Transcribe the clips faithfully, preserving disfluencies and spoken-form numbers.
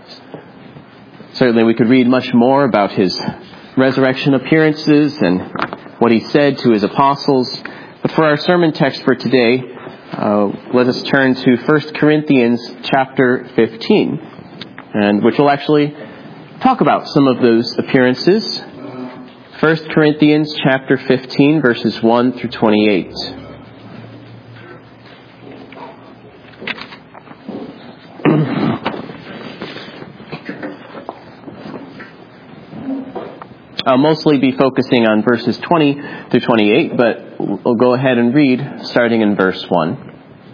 Certainly we could read much more about his resurrection appearances and what he said to his apostles. But for our sermon text for today, uh, let us turn to First Corinthians chapter fifteen, and which will actually talk about some of those appearances. First Corinthians chapter fifteen, verses one through twenty-eight. I'll mostly be focusing on verses twenty through twenty-eight, but we'll go ahead and read starting in verse one.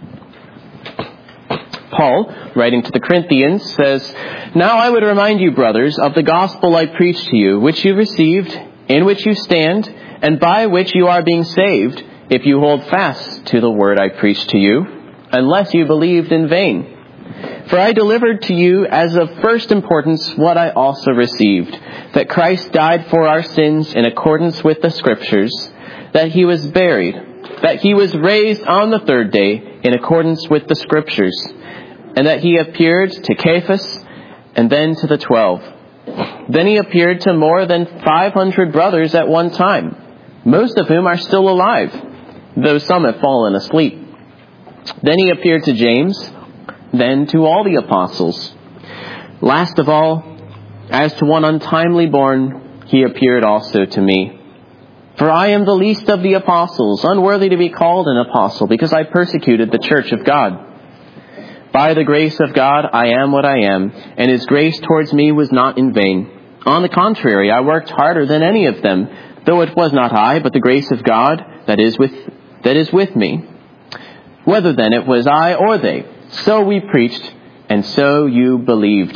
Paul, writing to the Corinthians, says, "Now I would remind you, brothers, of the gospel I preached to you, which you received, in which you stand, and by which you are being saved, if you hold fast to the word I preached to you, unless you believed in vain. For I delivered to you as of first importance what I also received, that Christ died for our sins in accordance with the Scriptures, that he was buried, that he was raised on the third day in accordance with the Scriptures, and that he appeared to Cephas and then to the twelve. Then he appeared to more than five hundred brothers at one time, most of whom are still alive, though some have fallen asleep. Then he appeared to James, then to all the apostles. Last of all, as to one untimely born, he appeared also to me. For I am the least of the apostles, unworthy to be called an apostle, because I persecuted the church of God. By the grace of God, I am what I am, and his grace towards me was not in vain. On the contrary, I worked harder than any of them, though it was not I, but the grace of God that is with, that is with me. Whether then it was I or they, so we preached, and so you believed.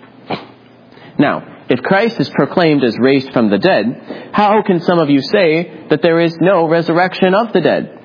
Now, if Christ is proclaimed as raised from the dead, how can some of you say that there is no resurrection of the dead?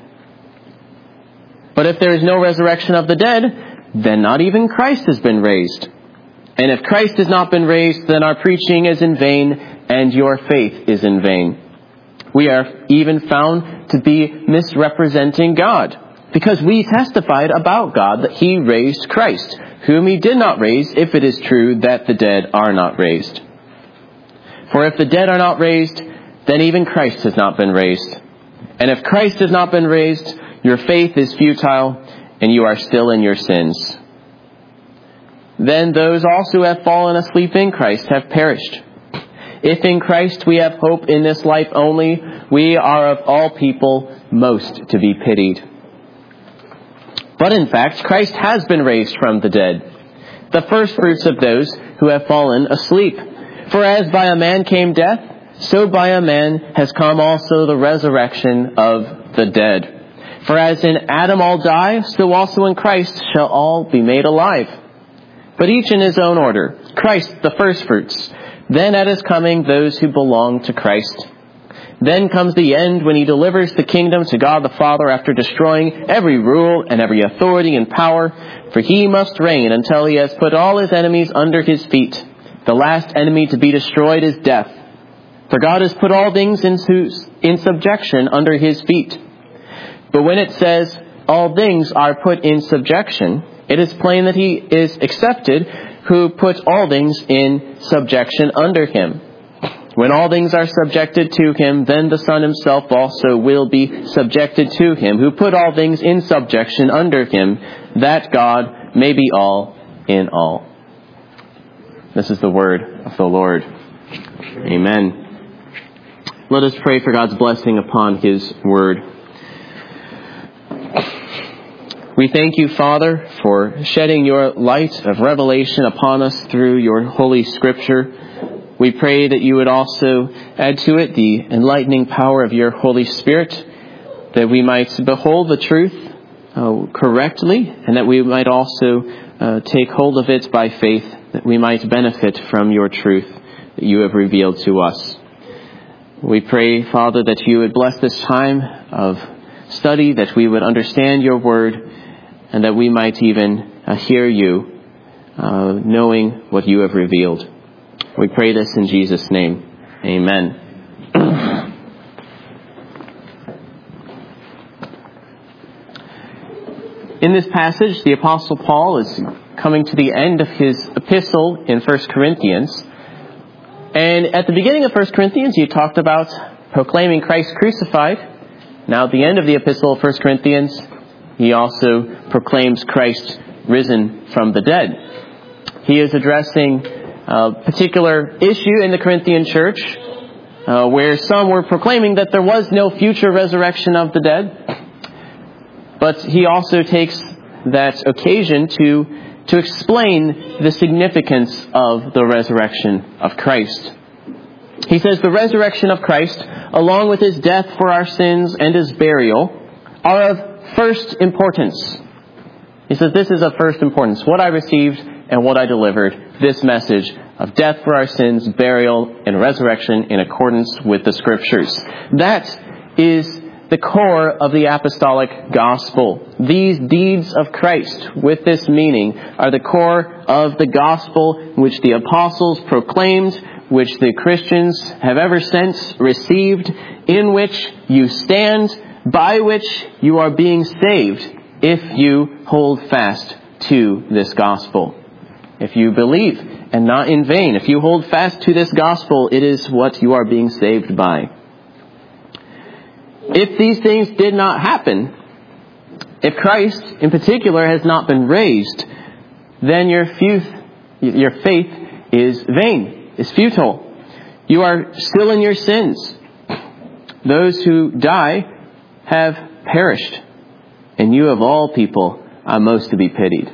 But if there is no resurrection of the dead, then not even Christ has been raised. And if Christ has not been raised, then our preaching is in vain, and your faith is in vain. We are even found to be misrepresenting God, because we testified about God that he raised Christ, whom he did not raise, if it is true that the dead are not raised. For if the dead are not raised, then even Christ has not been raised. And if Christ has not been raised, your faith is futile, and you are still in your sins. Then those also who have fallen asleep in Christ have perished. If in Christ we have hope in this life only, we are of all people most to be pitied. But in fact, Christ has been raised from the dead, the first fruits of those who have fallen asleep. For as by a man came death, so by a man has come also the resurrection of the dead. For as in Adam all die, so also in Christ shall all be made alive. But each in his own order, Christ the first fruits, then at his coming those who belong to Christ. Then comes the end, when he delivers the kingdom to God the Father after destroying every rule and every authority and power. For he must reign until he has put all his enemies under his feet. The last enemy to be destroyed is death. For God has put all things into, in subjection under his feet. But when it says, all things are put in subjection, it is plain that he is accepted who put all things in subjection under him. When all things are subjected to him, then the Son himself also will be subjected to him, who put all things in subjection under him, that God may be all in all." This is the word of the Lord. Amen. Let us pray for God's blessing upon his word. We thank you, Father, for shedding your light of revelation upon us through your holy Scripture. We pray that you would also add to it the enlightening power of your Holy Spirit, that we might behold the truth uh, correctly, and that we might also uh, take hold of it by faith, that we might benefit from your truth that you have revealed to us. We pray, Father, that you would bless this time of study, that we would understand your word, and that we might even uh, hear you, uh, knowing what you have revealed. We pray this in Jesus' name. Amen. In this passage, the Apostle Paul is coming to the end of his epistle in First Corinthians. And at the beginning of First Corinthians, he talked about proclaiming Christ crucified. Now at the end of the epistle of First Corinthians, he also proclaims Christ risen from the dead. He is addressing a particular issue in the Corinthian church uh, where some were proclaiming that there was no future resurrection of the dead. But he also takes that occasion to, to explain the significance of the resurrection of Christ. He says the resurrection of Christ, along with his death for our sins and his burial, are of first importance. He says this is of first importance. What I received and what I delivered, this message of death for our sins, burial, and resurrection in accordance with the Scriptures. That is the core of the apostolic gospel. These deeds of Christ with this meaning are the core of the gospel which the apostles proclaimed, which the Christians have ever since received, in which you stand, by which you are being saved if you hold fast to this gospel. If you believe and not in vain, if you hold fast to this gospel, it is what you are being saved by. If these things did not happen, if Christ in particular has not been raised, then your faith, your faith is vain, is futile. You are still in your sins. Those who die have perished, and you of all people are most to be pitied.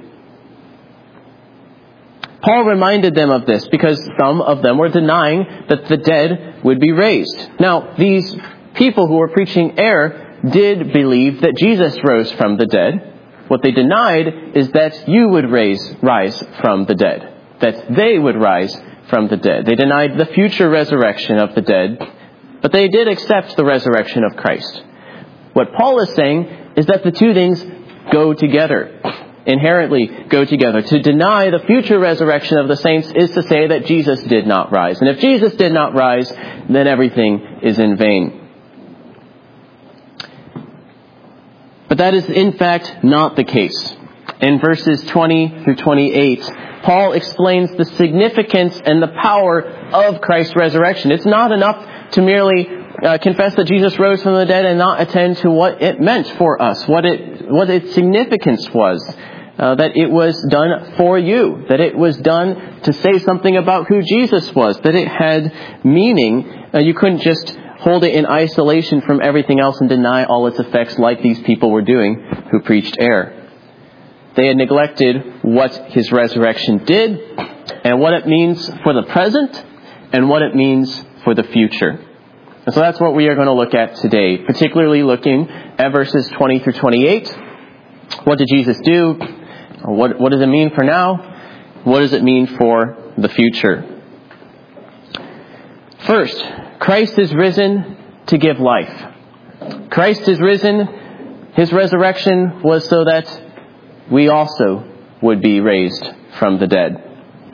Paul reminded them of this because some of them were denying that the dead would be raised. Now, these people who were preaching error did believe that Jesus rose from the dead. What they denied is that you would raise, rise from the dead, that they would rise from the dead. They denied the future resurrection of the dead, but they did accept the resurrection of Christ. What Paul is saying is that the two things go together, inherently go together. To deny the future resurrection of the saints is to say that Jesus did not rise. And if Jesus did not rise, then everything is in vain. But that is in fact not the case. In verses twenty through twenty-eight, Paul explains the significance and the power of Christ's resurrection. It's not enough to merely uh, confess that Jesus rose from the dead and not attend to what it meant for us, what it what its significance was, uh, that it was done for you, that it was done to say something about who Jesus was, that it had meaning. Uh, you couldn't just hold it in isolation from everything else and deny all its effects like these people were doing who preached error. They had neglected what his resurrection did and what it means for the present and what it means for the future. And so that's what we are going to look at today, particularly looking at verses twenty through twenty-eight. What did Jesus do? What, what does it mean for now? What does it mean for the future? First, Christ is risen to give life. Christ is risen. His resurrection was so that we also would be raised from the dead.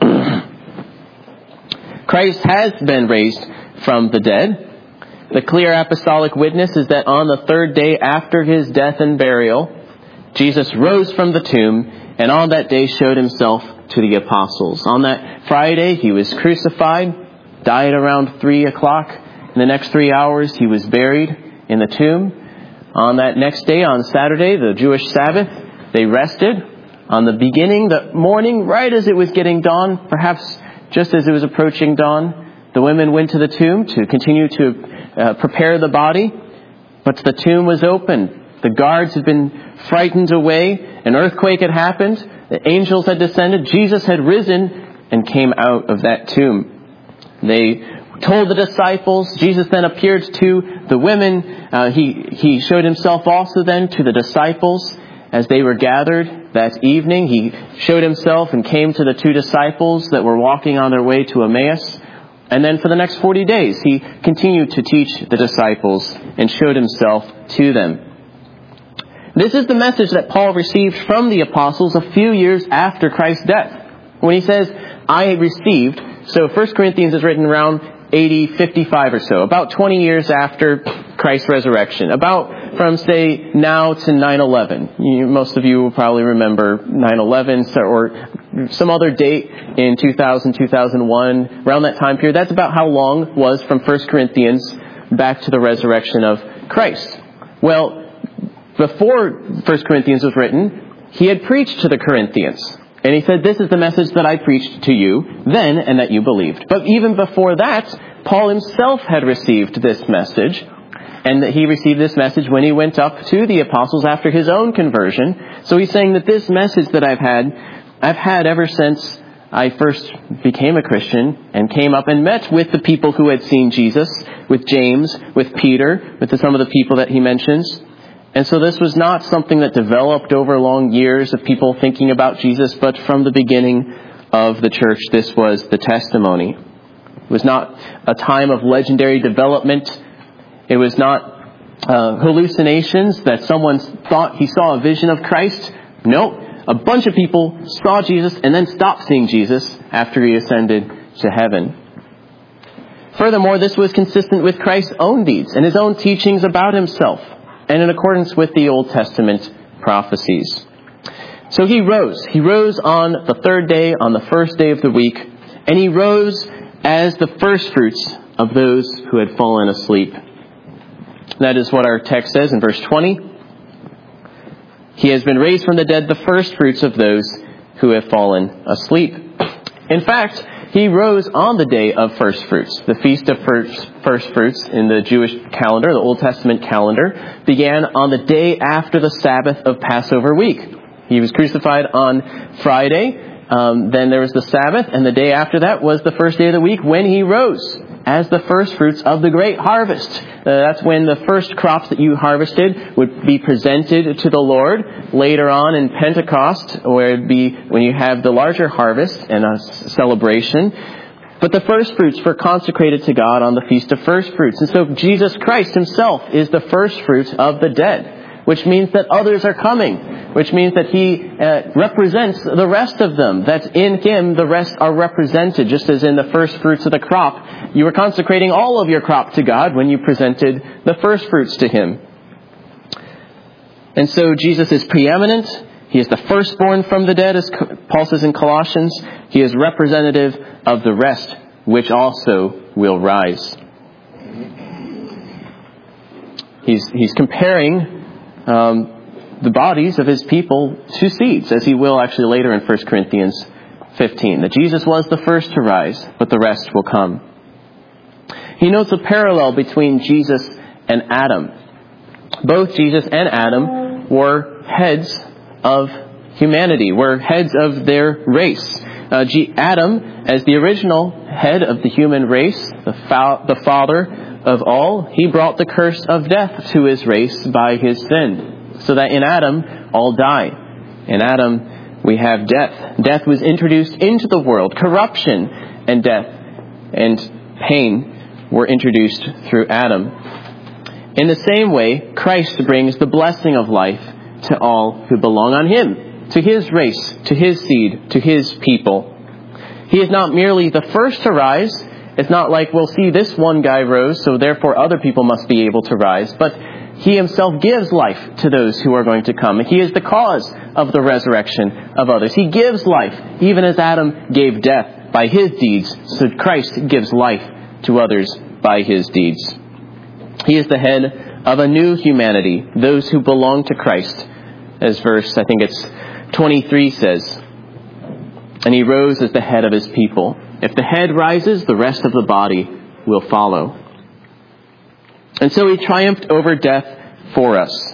Christ has been raised from the dead. The clear apostolic witness is that on the third day after his death and burial, Jesus rose from the tomb and on that day showed himself to the apostles. On that Friday, he was crucified, died around three o'clock. In the next three hours, he was buried in the tomb. On that next day, on Saturday, the Jewish Sabbath, they rested. On the beginning, the morning, right as it was getting dawn, perhaps just as it was approaching dawn, the women went to the tomb to continue to uh, prepare the body. But the tomb was open. The guards had been frightened away. An earthquake had happened. The angels had descended. Jesus had risen and came out of that tomb. They told the disciples. Jesus then appeared to the women. Uh, he, he showed himself also then to the disciples as they were gathered that evening. He showed himself and came to the two disciples that were walking on their way to Emmaus. And then for the next forty days, he continued to teach the disciples and showed himself to them. This is the message that Paul received from the apostles a few years after Christ's death. When he says, I received, so First Corinthians is written around A D fifty-five or so, about twenty years after Christ's resurrection, about from, say, now to nine eleven. You, most of you will probably remember nine eleven or some other date in two thousand, two thousand one, around that time period. That's about how long was from First Corinthians back to the resurrection of Christ. Well, before First Corinthians was written, he had preached to the Corinthians. And he said, this is the message that I preached to you then and that you believed. But even before that, Paul himself had received this message. And that he received this message when he went up to the apostles after his own conversion. So he's saying that this message that I've had, I've had ever since I first became a Christian and came up and met with the people who had seen Jesus, with James, with Peter, with some of the people that he mentions. And so this was not something that developed over long years of people thinking about Jesus, but from the beginning of the church, this was the testimony. It was not a time of legendary development. It was not uh, hallucinations that someone thought he saw a vision of Christ. No, a bunch of people saw Jesus and then stopped seeing Jesus after he ascended to heaven. Furthermore, this was consistent with Christ's own deeds and his own teachings about himself, and in accordance with the Old Testament prophecies. So he rose. He rose on the third day, on the first day of the week, and he rose as the first fruits of those who had fallen asleep. That is what our text says in verse twenty. He has been raised from the dead, the first fruits of those who have fallen asleep. In fact, he rose on the day of first fruits. The feast of first, first fruits in the Jewish calendar, the Old Testament calendar, began on the day after the Sabbath of Passover week. He was crucified on Friday. Um, then there was the Sabbath, and the day after that was the first day of the week when he rose as the first fruits of the great harvest. Uh, that's when the first crops that you harvested would be presented to the Lord. Later on in Pentecost, where it'd be when you have the larger harvest and a celebration. But the first fruits were consecrated to God on the Feast of First Fruits. And so Jesus Christ himself is the first fruit of the dead, which means that others are coming, which means that he uh, represents the rest of them, that in him the rest are represented, just as in the first fruits of the crop. You were consecrating all of your crop to God when you presented the first fruits to him. And so Jesus is preeminent. He is the firstborn from the dead, as Paul says in Colossians. He is representative of the rest, which also will rise. He's, he's comparing um, the bodies of his people to seeds, as he will actually later in First Corinthians fifteen. That Jesus was the first to rise, but the rest will come. He notes a parallel between Jesus and Adam. Both Jesus and Adam were heads of humanity, were heads of their race. Uh, G- Adam, as the original head of the human race, the, fa- the father of all, he brought the curse of death to his race by his sin, so that in Adam all die. In Adam we have death. Death was introduced into the world. Corruption and death and pain were introduced through Adam. In the same way, Christ brings the blessing of life to all who belong on him, to his race, to his seed, to his people. He is not merely the first to rise. It's not like, well, see, this one guy rose, so therefore other people must be able to rise. But he himself gives life to those who are going to come. He is the cause of the resurrection of others. He gives life, even as Adam gave death by his deeds, so Christ gives life to others by his deeds. He is the head of a new humanity, those who belong to Christ, as verse, I think it's twenty-three says. And he rose as the head of his people. If the head rises, the rest of the body will follow. And so he triumphed over death for us.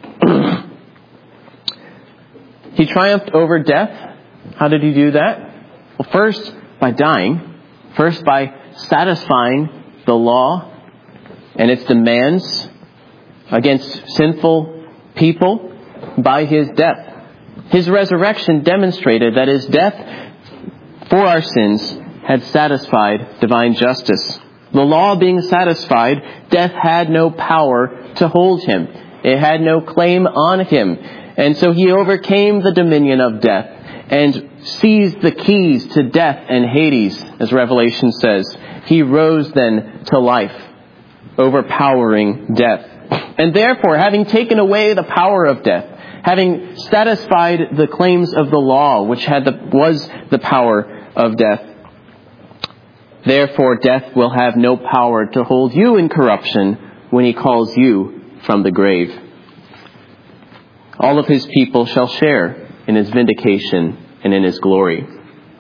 He triumphed over death. How did he do that? Well, first, by dying. First, by satisfying the law and its demands against sinful people by his death. His resurrection demonstrated that his death for our sins had satisfied divine justice. The law being satisfied, death had no power to hold him. It had no claim on him. And so he overcame the dominion of death and seized the keys to death and Hades, as Revelation says. He rose then to life, overpowering death. And therefore, having taken away the power of death, having satisfied the claims of the law, which had the, was the power of death, therefore death will have no power to hold you in corruption when he calls you from the grave. All of his people shall share in his vindication and in his glory.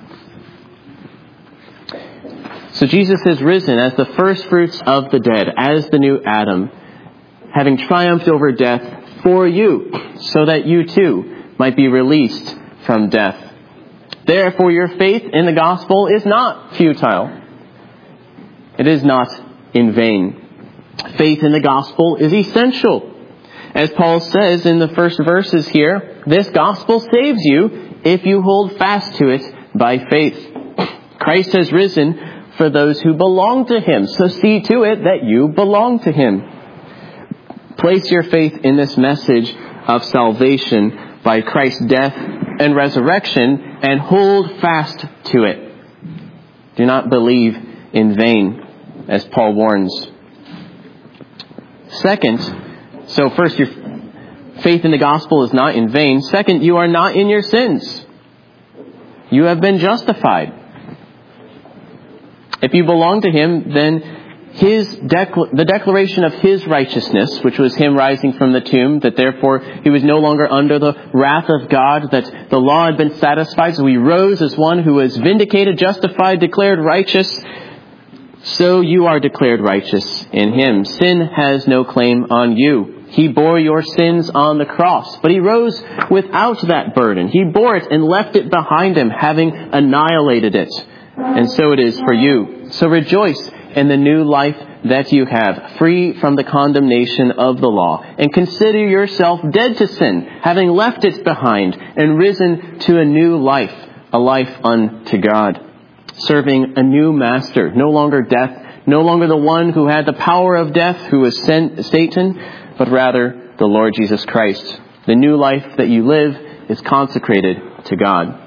So Jesus is risen as the first fruits of the dead, as the new Adam, having triumphed over death for you, so that you too might be released from death. Therefore your faith in the gospel is not futile. It is not in vain. Faith in the gospel is essential. As Paul says in the first verses here, this gospel saves you if you hold fast to it by faith. Christ has risen for those who belong to him, so see to it that you belong to him. Place your faith in this message of salvation by Christ's death and resurrection and hold fast to it. Do not believe in vain, as Paul warns. Second, so first, your faith in the gospel is not in vain. Second, you are not in your sins. You have been justified. If you belong to him, then his decla- the declaration of his righteousness, which was him rising from the tomb, that therefore he was no longer under the wrath of God, that the law had been satisfied, so he rose as one who was vindicated, justified, declared righteous. So you are declared righteous in him. Sin has no claim on you. He bore your sins on the cross, but he rose without that burden. He bore it and left it behind him, having annihilated it. And so it is for you. So rejoice in the new life that you have, free from the condemnation of the law. And consider yourself dead to sin, having left it behind, and risen to a new life, a life unto God, serving a new master, no longer death, no longer the one who had the power of death, who was Satan, but rather the Lord Jesus Christ. The new life that you live is consecrated to God.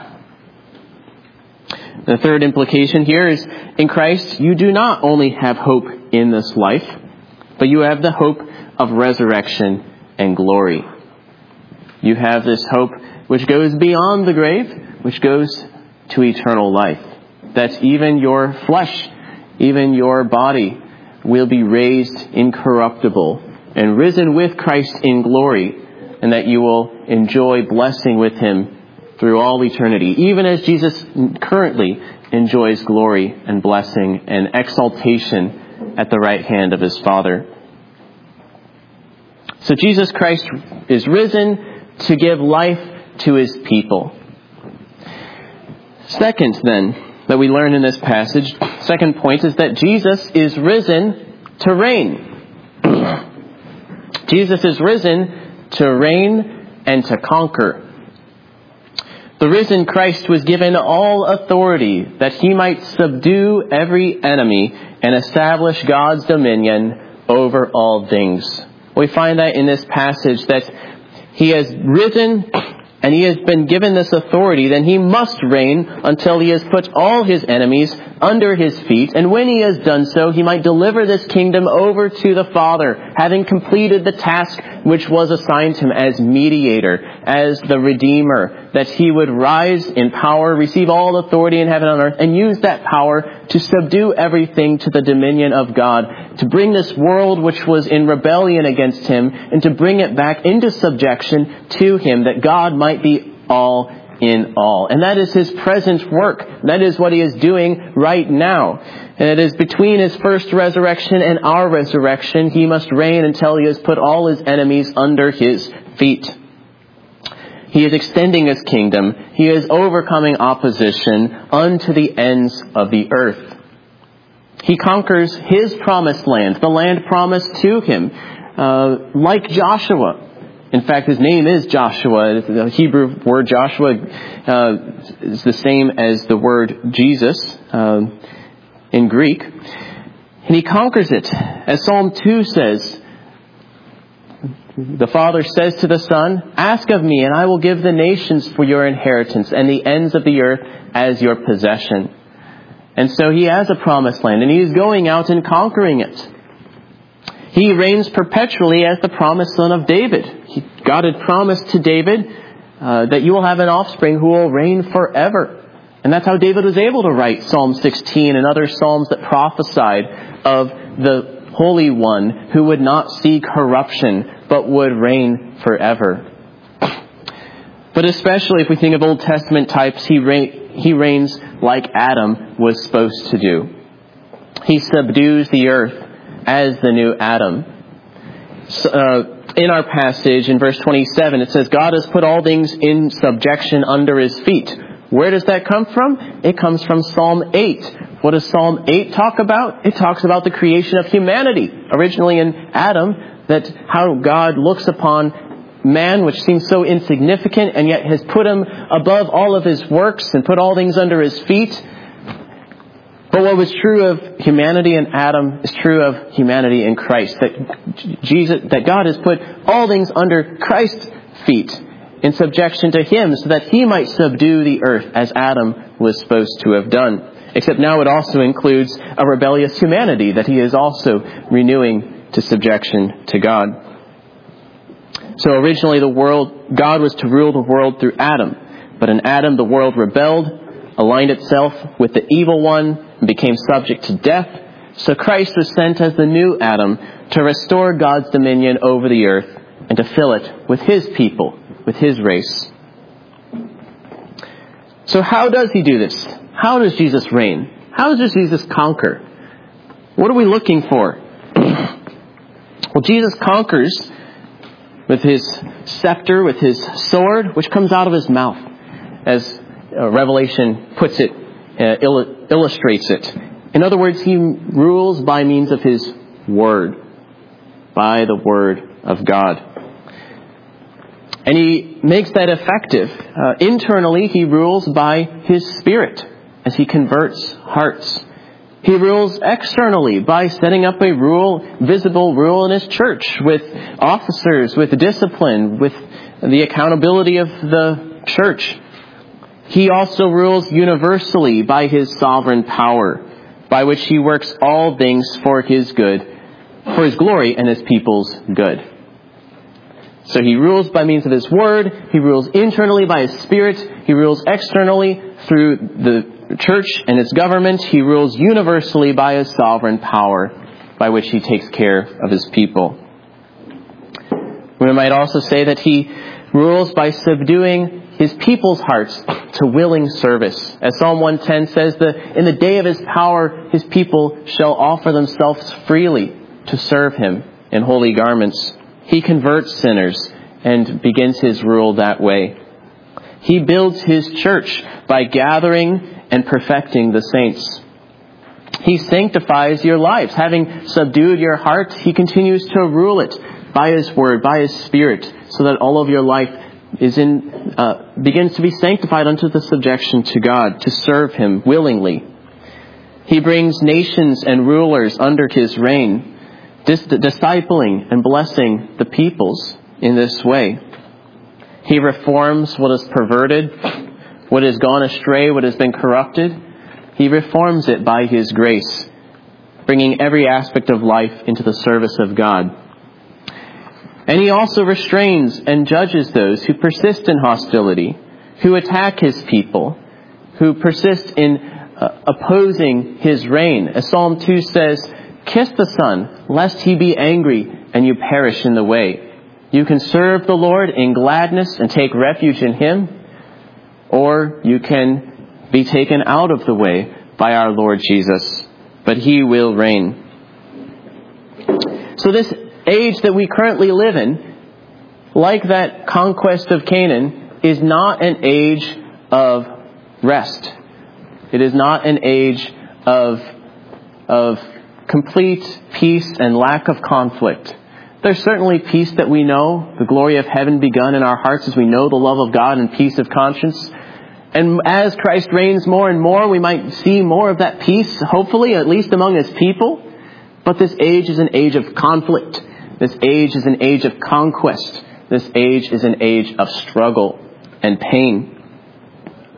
The third implication here is, in Christ, you do not only have hope in this life, but you have the hope of resurrection and glory. You have this hope which goes beyond the grave, which goes to eternal life. That even your flesh, even your body, will be raised incorruptible and risen with Christ in glory, and that you will enjoy blessing with him through all eternity, even as Jesus currently enjoys glory and blessing and exaltation at the right hand of his Father. So Jesus Christ is risen to give life to his people. Second, then, that we learn in this passage, second point, is that Jesus is risen to reign. Jesus is risen to reign and to conquer. The risen Christ was given all authority that he might subdue every enemy and establish God's dominion over all things. We find that in this passage that he has risen and he has been given this authority, then he must reign until he has put all his enemies under his feet. And when he has done so, he might deliver this kingdom over to the Father, having completed the task which was assigned to him as mediator, as the Redeemer, that he would rise in power, receive all authority in heaven and on earth, and use that power to subdue everything to the dominion of God, to bring this world which was in rebellion against him, and to bring it back into subjection to him, that God might be all in all. And that is his present work. That is what he is doing right now. And it is between his first resurrection and our resurrection, he must reign until he has put all his enemies under his feet. He is extending his kingdom. He is overcoming opposition unto the ends of the earth. He conquers his promised land, the land promised to him, uh, like Joshua. In fact, his name is Joshua. The Hebrew word Joshua uh, is the same as the word Jesus uh, in Greek. And he conquers it. As Psalm two says, the Father says to the Son, "Ask of me, and I will give the nations for your inheritance, and the ends of the earth as your possession." And so he has a promised land, and he is going out and conquering it. He reigns perpetually as the promised son of David. He, God had promised to David uh, that you will have an offspring who will reign forever. And that's how David was able to write Psalm sixteen and other psalms that prophesied of the Holy One who would not see corruption but would reign forever. But especially if we think of Old Testament types, he, reign, he reigns like Adam was supposed to do. He subdues the earth as the new Adam. So, uh, in our passage in verse twenty-seven, it says, God has put all things in subjection under his feet. Where does that come from? It comes from Psalm eight. What does Psalm eight talk about? It talks about the creation of humanity. Originally in Adam, that how God looks upon man, which seems so insignificant, and yet has put him above all of his works and put all things under his feet. But what was true of humanity in Adam is true of humanity in Christ. That Jesus, that God has put all things under Christ's feet in subjection to him so that he might subdue the earth as Adam was supposed to have done. Except now it also includes a rebellious humanity that he is also renewing to subjection to God. So originally the world, God was to rule the world through Adam. But in Adam the world rebelled, aligned itself with the evil one, and became subject to death. So Christ was sent as the new Adam to restore God's dominion over the earth and to fill it with his people, with his race. So how does he do this? How does Jesus reign? How does Jesus conquer? What are we looking for? Well, Jesus conquers with his scepter, with his sword, which comes out of his mouth, as uh, Revelation puts it, uh, il- illustrates it. In other words, he rules by means of his word, by the word of God. And he makes that effective. Uh, internally, he rules by his Spirit as he converts hearts. He rules externally by setting up a rule, visible rule in his church with officers, with discipline, with the accountability of the church. He also rules universally by his sovereign power, by which he works all things for his good, for his glory and his people's good. So he rules by means of his word. He rules internally by his Spirit. He rules externally through the church and its government. He rules universally by his sovereign power, by which he takes care of his people. We might also say that he rules by subduing his people's hearts to willing service. As Psalm one ten says, that in the day of his power, his people shall offer themselves freely to serve him in holy garments. He converts sinners and begins his rule that way. He builds his church by gathering and perfecting the saints. He sanctifies your lives. Having subdued your heart, he continues to rule it by his word, by his Spirit, so that all of your life is in uh, begins to be sanctified unto the subjection to God, to serve him willingly. He brings nations and rulers under his reign, dis- discipling and blessing the peoples in this way. He reforms what is perverted, what has gone astray, what has been corrupted. He reforms it by his grace, bringing every aspect of life into the service of God. And he also restrains and judges those who persist in hostility, who attack his people, who persist in uh, opposing his reign. As Psalm two says, "Kiss the Son, lest he be angry and you perish in the way." You can serve the Lord in gladness and take refuge in him, or you can be taken out of the way by our Lord Jesus. But he will reign. So this age that we currently live in, like that conquest of Canaan, is not an age of rest. It is not an age of, of complete peace and lack of conflict. There's certainly peace that we know, the glory of heaven begun in our hearts as we know the love of God and peace of conscience. And as Christ reigns more and more, we might see more of that peace, hopefully, at least among his people. But this age is an age of conflict. This age is an age of conquest. This age is an age of struggle and pain.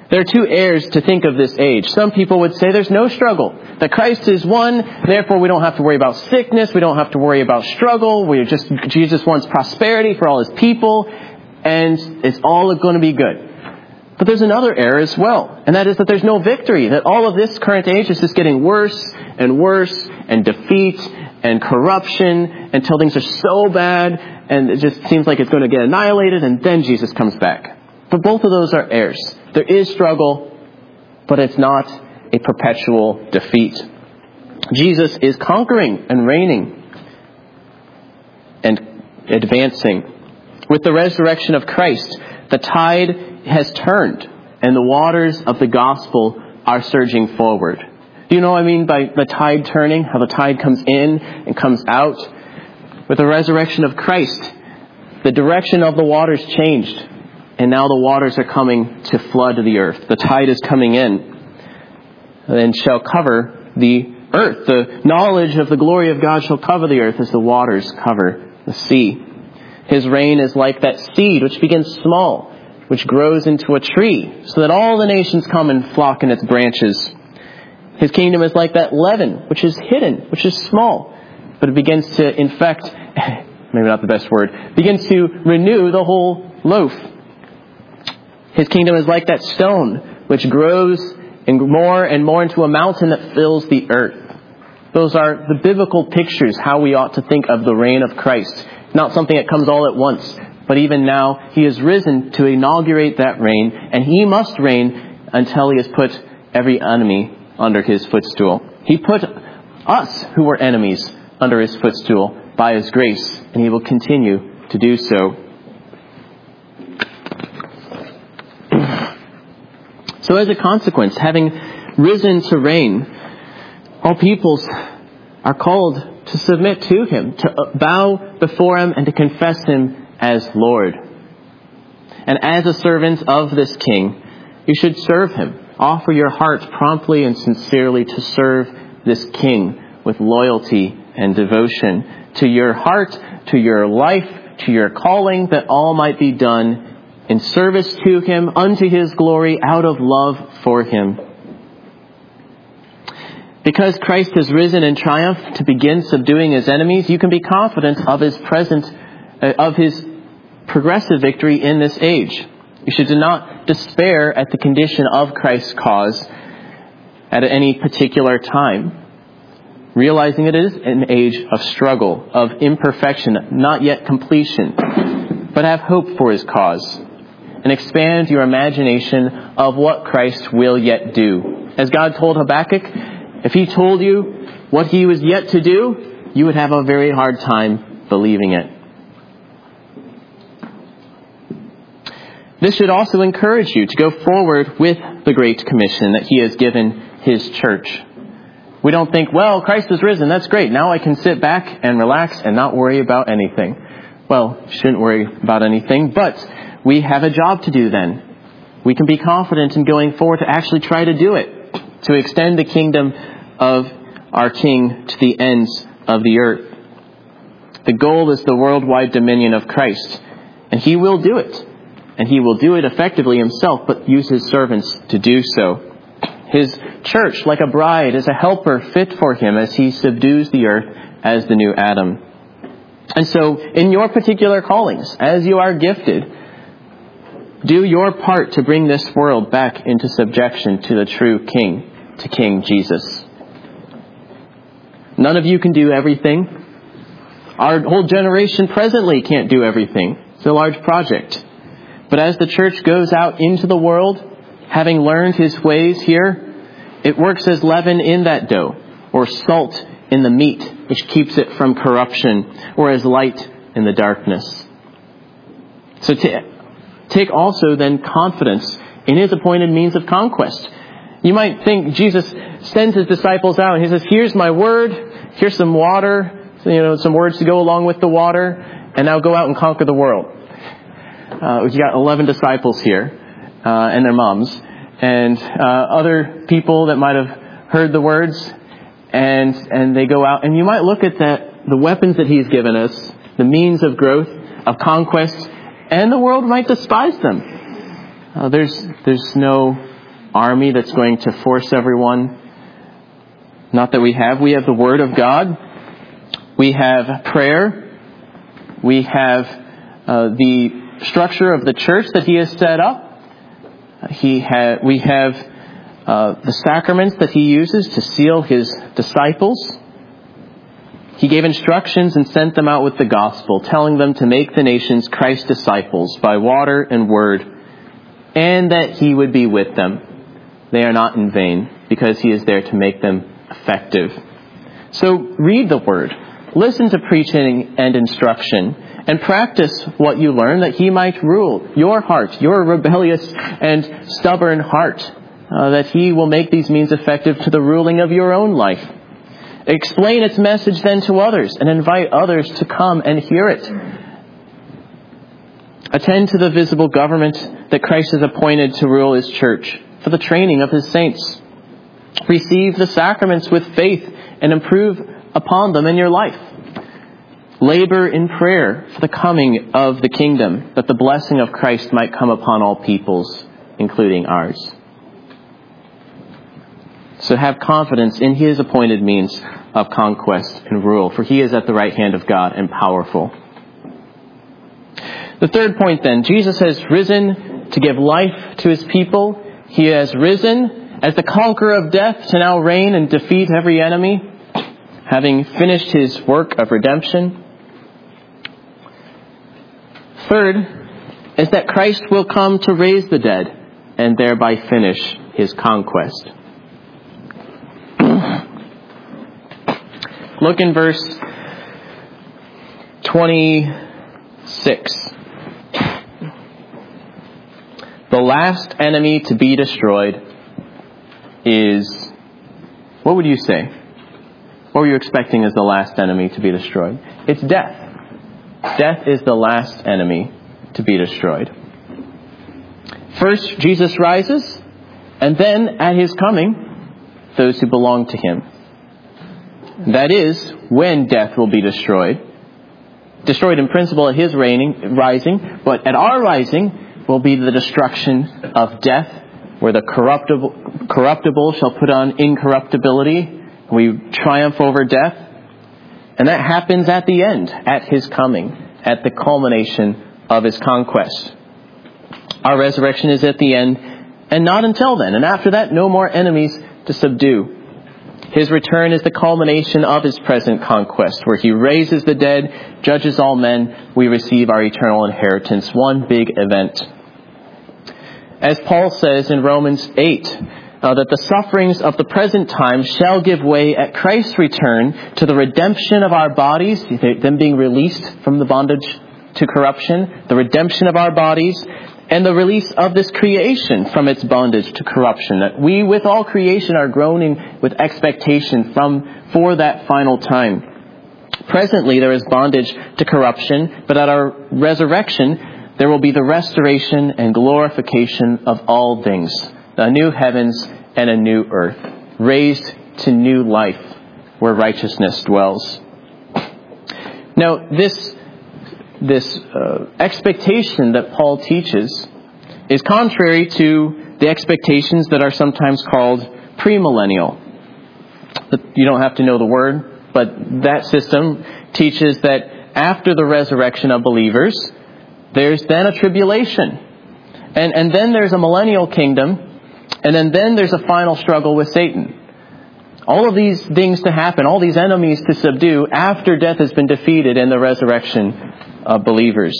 There are two errors to think of this age. Some people would say there's no struggle, that Christ is one, therefore we don't have to worry about sickness, we don't have to worry about struggle, we just Jesus wants prosperity for all his people, and it's all going to be good. But there's another error as well, and that is that there's no victory, that all of this current age is just getting worse and worse, and defeat and corruption, until things are so bad, and it just seems like it's going to get annihilated, and then Jesus comes back. But both of those are errors. There is struggle, but it's not a perpetual defeat. Jesus is conquering and reigning and advancing. With the resurrection of Christ, the tide has turned and the waters of the gospel are surging forward. Do you know what I mean by the tide turning? How the tide comes in and comes out? With the resurrection of Christ, the direction of the waters changed. And now the waters are coming to flood the earth. The tide is coming in and shall cover the earth. The knowledge of the glory of God shall cover the earth as the waters cover the sea. His reign is like that seed which begins small, which grows into a tree, so that all the nations come and flock in its branches. His kingdom is like that leaven, which is hidden, which is small, but it begins to infect, maybe not the best word, begins to renew the whole loaf. His kingdom is like that stone, which grows and more and more into a mountain that fills the earth. Those are the biblical pictures, how we ought to think of the reign of Christ. Not something that comes all at once, but even now he has risen to inaugurate that reign, and he must reign until he has put every enemy under his footstool. He put us, who were enemies, under his footstool by his grace, and he will continue to do so. So as a consequence, having risen to reign, all peoples are called to submit to him, to bow before him, and to confess him as Lord. And as a servant of this king, you should serve him. Offer your heart promptly and sincerely to serve this king with loyalty and devotion to your heart, to your life, to your calling, that all might be done in service to him, unto his glory, out of love for him. Because Christ has risen in triumph to begin subduing his enemies, you can be confident of his present, uh, of his progressive victory in this age. You should not despair at the condition of Christ's cause at any particular time, realizing it is an age of struggle, of imperfection, not yet completion, but have hope for his cause. And expand your imagination of what Christ will yet do. As God told Habakkuk, if he told you what he was yet to do, you would have a very hard time believing it. This should also encourage you to go forward with the Great Commission that he has given his church. We don't think, well, Christ has risen, that's great. Now I can sit back and relax and not worry about anything. Well, you shouldn't worry about anything, but we have a job to do then. We can be confident in going forward to actually try to do it, to extend the kingdom of our King to the ends of the earth. The goal is the worldwide dominion of Christ, and he will do it. And he will do it effectively himself, but use his servants to do so. His church, like a bride, is a helper fit for him as he subdues the earth as the new Adam. And so, in your particular callings, as you are gifted, do your part to bring this world back into subjection to the true King, to King Jesus. None of you can do everything. Our whole generation presently can't do everything. It's a large project. But as the church goes out into the world, having learned his ways here, it works as leaven in that dough, or salt in the meat, which keeps it from corruption, or as light in the darkness. So to take also then confidence in his appointed means of conquest. You might think Jesus sends his disciples out and he says, here's my word, here's some water, you know, some words to go along with the water, and now go out and conquer the world. Uh, we've got eleven disciples here, uh, and their moms, and uh, other people that might have heard the words, and and they go out, and you might look at that, the weapons that he's given us, the means of growth, of conquest, and the world might despise them. Uh, there's there's no army that's going to force everyone. Not that we have. We have the Word of God. We have prayer. We have uh, the structure of the church that He has set up. He ha- we have uh, the sacraments that He uses to seal His disciples. He gave instructions and sent them out with the gospel, telling them to make the nations Christ's disciples by water and word, and that He would be with them. They are not in vain, because He is there to make them effective. So read the Word, listen to preaching and instruction, and practice what you learn, that He might rule your heart, your rebellious and stubborn heart, uh, that He will make these means effective to the ruling of your own life. Explain its message then to others, and invite others to come and hear it. Attend to the visible government that Christ has appointed to rule His church for the training of His saints. Receive the sacraments with faith and improve upon them in your life. Labor in prayer for the coming of the kingdom, that the blessing of Christ might come upon all peoples, including ours. So have confidence in His appointed means of conquest and rule, for He is at the right hand of God and powerful. The third point then, Jesus has risen to give life to His people. He has risen as the conqueror of death to now reign and defeat every enemy, having finished His work of redemption. Third is that Christ will come to raise the dead and thereby finish His conquest. Look in verse twenty-six. The last enemy to be destroyed is, what would you say? What were you expecting as the last enemy to be destroyed? It's death. Death is the last enemy to be destroyed. First, Jesus rises, and then at His coming, those who belong to Him. That is, when death will be destroyed. Destroyed in principle at His reigning, rising, but at our rising will be the destruction of death, where the corruptible, corruptible shall put on incorruptibility. We triumph over death. And that happens at the end, at His coming, at the culmination of His conquest. Our resurrection is at the end, and not until then. And after that, no more enemies to subdue. His return is the culmination of His present conquest, where He raises the dead, judges all men, we receive our eternal inheritance. One big event. As Paul says in Romans eight, uh, that the sufferings of the present time shall give way at Christ's return to the redemption of our bodies, them being released from the bondage to corruption, the redemption of our bodies, and the release of this creation from its bondage to corruption. That we, with all creation, are groaning with expectation from for that final time. Presently, there is bondage to corruption, but at our resurrection, there will be the restoration and glorification of all things, a new heavens and a new earth, raised to new life where righteousness dwells. Now, this this uh, expectation that Paul teaches is contrary to the expectations that are sometimes called premillennial. You don't have to know the word, but that system teaches that after the resurrection of believers, there's then a tribulation. And, and then there's a millennial kingdom. And then, then there's a final struggle with Satan. All of these things to happen, all these enemies to subdue after death has been defeated in the resurrection of believers.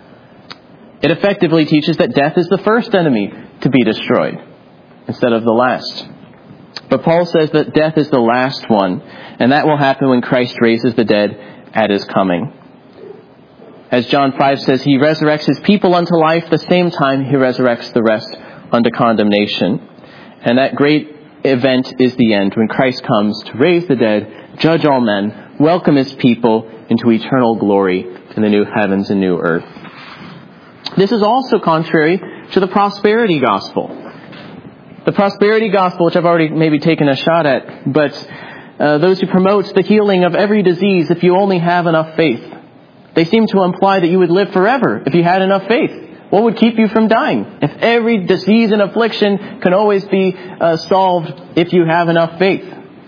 It effectively teaches that death is the first enemy to be destroyed instead of the last. But Paul says that death is the last one, and that will happen when Christ raises the dead at His coming. As John five says, He resurrects His people unto life, the same time He resurrects the rest unto condemnation. And that great event is the end, when Christ comes to raise the dead, judge all men, welcome His people into eternal glory in the new heavens and new earth. This is also contrary to the prosperity gospel. The prosperity gospel, which I've already maybe taken a shot at, but uh, those who promote the healing of every disease if you only have enough faith. They seem to imply that you would live forever if you had enough faith. What would keep you from dying? If every disease and affliction can always be uh, solved if you have enough faith.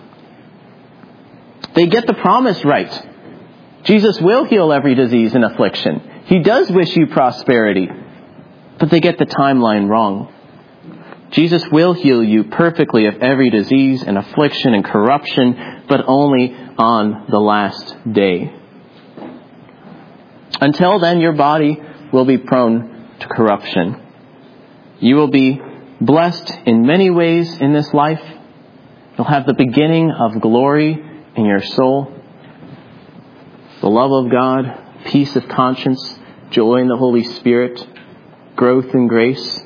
They get the promise right. Jesus will heal every disease and affliction. He does wish you prosperity. But they get the timeline wrong. Jesus will heal you perfectly of every disease and affliction and corruption, but only on the last day. Until then, your body will be prone to corruption. You will be blessed in many ways in this life. You'll have the beginning of glory in your soul, the love of God, peace of conscience, joy in the Holy Spirit, growth in grace,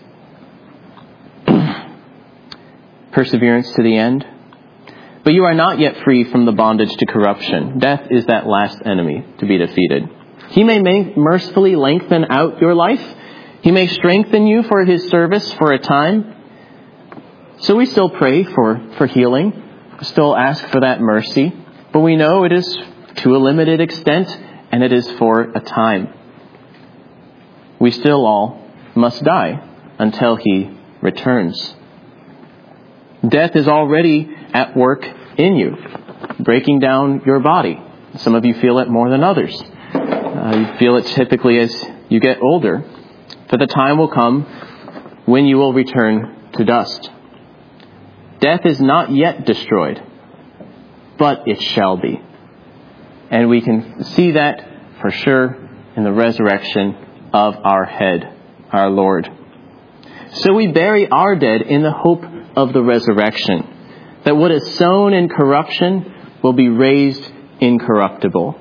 perseverance to the end. But you are not yet free from the bondage to corruption. Death is that last enemy to be defeated. He may mercifully lengthen out your life. He may strengthen you for his service for a time. So we still pray for, for healing, still ask for that mercy, but we know it is to a limited extent and it is for a time. We still all must die until he returns. Death is already at work in you, breaking down your body. Some of you feel it more than others. Uh, you feel it typically as you get older. But the time will come when you will return to dust. Death is not yet destroyed, but it shall be. And we can see that for sure in the resurrection of our head, our Lord. So we bury our dead in the hope of the resurrection, that what is sown in corruption will be raised incorruptible.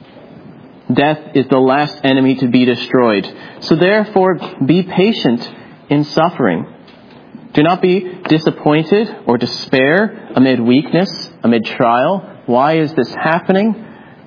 Death is the last enemy to be destroyed. So therefore, be patient in suffering. Do not be disappointed or despair amid weakness, amid trial. Why is this happening?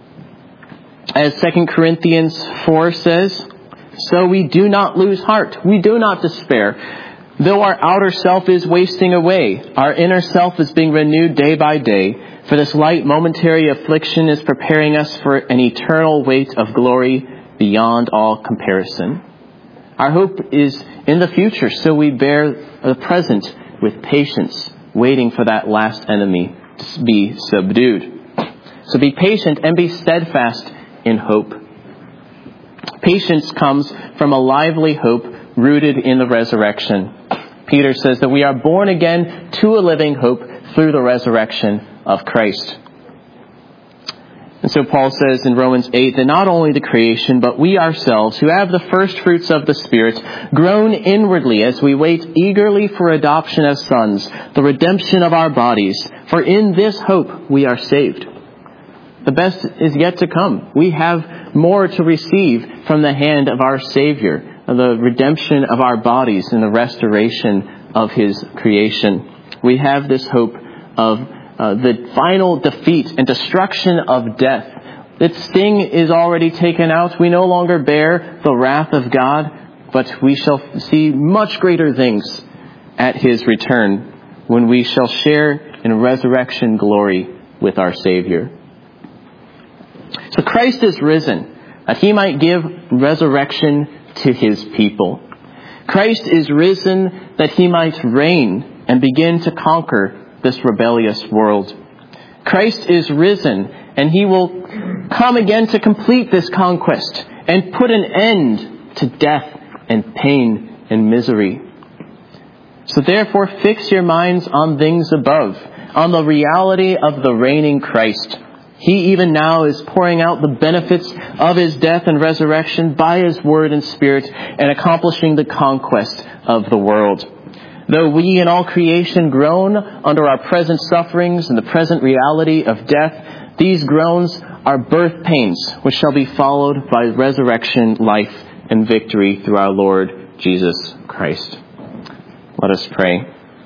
As Second Corinthians four says, so we do not lose heart. We do not despair. Though our outer self is wasting away, our inner self is being renewed day by day. For this light momentary affliction is preparing us for an eternal weight of glory beyond all comparison. Our hope is in the future, so we bear the present with patience, waiting for that last enemy to be subdued. So be patient and be steadfast in hope. Patience comes from a lively hope rooted in the resurrection. Peter says that we are born again to a living hope through the resurrection of Christ. And so Paul says in Romans eight that not only the creation, but we ourselves, who have the first fruits of the Spirit, groan inwardly as we wait eagerly for adoption as sons, the redemption of our bodies. For in this hope we are saved. The best is yet to come. We have more to receive from the hand of our Savior, the redemption of our bodies and the restoration of his creation. We have this hope of uh, the final defeat and destruction of death. Its sting is already taken out. We no longer bear the wrath of God, but we shall see much greater things at his return when we shall share in resurrection glory with our Savior. So Christ is risen, that he might give resurrection to his people. Christ is risen that he might reign and begin to conquer this rebellious world. Christ is risen, and he will come again to complete this conquest and put an end to death and pain and misery. So therefore, fix your minds on things above, on the reality of the reigning Christ. He even now is pouring out the benefits of his death and resurrection by his word and spirit and accomplishing the conquest of the world. Though we in all creation groan under our present sufferings and the present reality of death, these groans are birth pains which shall be followed by resurrection, life, and victory through our Lord Jesus Christ. Let us pray.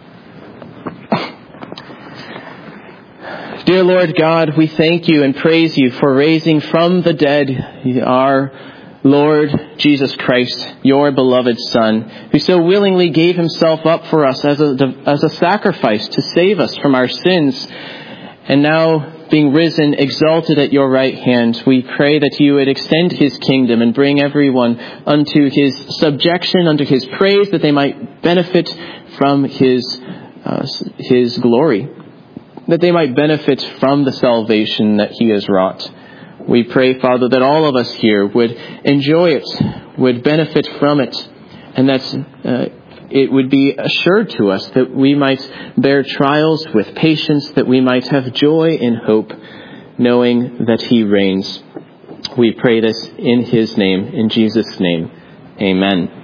Dear Lord God, we thank you and praise you for raising from the dead our Lord Jesus Christ, your beloved Son, who so willingly gave himself up for us as a, as a sacrifice to save us from our sins And now, being risen, exalted at your right hand, we pray that you would extend his kingdom and bring everyone unto his subjection, unto his praise, that they might benefit from his uh, his glory, that they might benefit from the salvation that he has wrought. We pray, Father, that all of us here would enjoy it, would benefit from it, and that uh, it would be assured to us that we might bear trials with patience, that we might have joy in hope, knowing that he reigns. We pray this in his name, in Jesus' name. Amen.